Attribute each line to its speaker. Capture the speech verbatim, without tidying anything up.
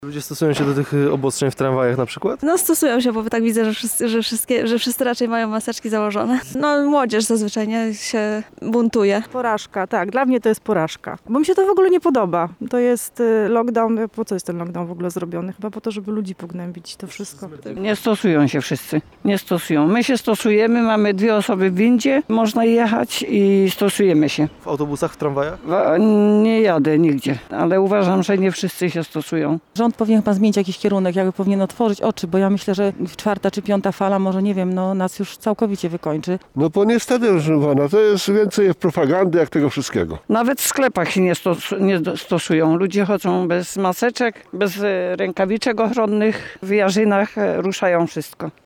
Speaker 1: Ludzie stosują się do tych obostrzeń w tramwajach na przykład?
Speaker 2: No stosują się, bo tak widzę, że wszyscy, że, wszystkie, że wszyscy raczej mają maseczki założone. No młodzież zazwyczaj nie, się buntuje.
Speaker 3: Porażka, tak. Dla mnie to jest porażka. Bo mi się to w ogóle nie podoba. To jest y, lockdown. Po co jest ten lockdown w ogóle zrobiony? Chyba po to, żeby ludzi pognębić. To wszystko.
Speaker 4: Nie stosują się wszyscy. Nie stosują. My się stosujemy, mamy dwie osoby w windzie, można jechać i stosujemy się.
Speaker 1: W autobusach, w tramwajach?
Speaker 4: Wa- Nie jadę nigdzie, ale uważam, że nie wszyscy się stosują.
Speaker 5: Rząd powinien chyba zmienić jakiś kierunek, jakby powinien otworzyć oczy, bo ja myślę, że czwarta czy piąta fala może, nie wiem, no nas już całkowicie wykończy.
Speaker 6: No bo niestety, proszę pana, to jest więcej propagandy jak tego wszystkiego.
Speaker 4: Nawet w sklepach się nie, stos- nie do- stosują. Ludzie chodzą bez maseczek, bez e, rękawiczek ochronnych, w jarzynach e, ruszają wszystko.